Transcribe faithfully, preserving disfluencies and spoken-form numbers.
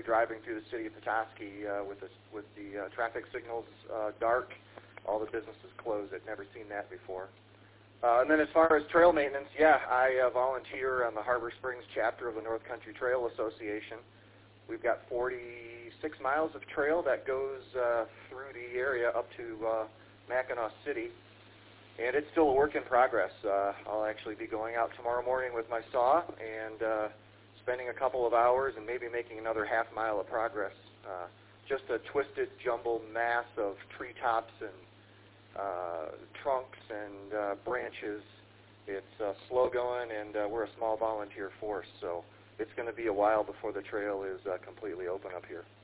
scary driving through the city of Petoskey uh, with the, with the uh, traffic signals uh, dark, all the businesses closed. I'd never seen that before. Uh, and then as far as trail maintenance, yeah, I uh, volunteer on the Harbor Springs chapter of the North Country Trail Association. We've got forty-six miles of trail that goes uh, through the area up to uh, Mackinac City. And it's still a work in progress. Uh, I'll actually be going out tomorrow morning with my saw and uh, spending a couple of hours and maybe making another half mile of progress. Uh, just a twisted, jumbled mass of treetops and uh, trunks and uh, branches. It's uh, slow going, and uh, we're a small volunteer force, so it's going to be a while before the trail is uh, completely open up here.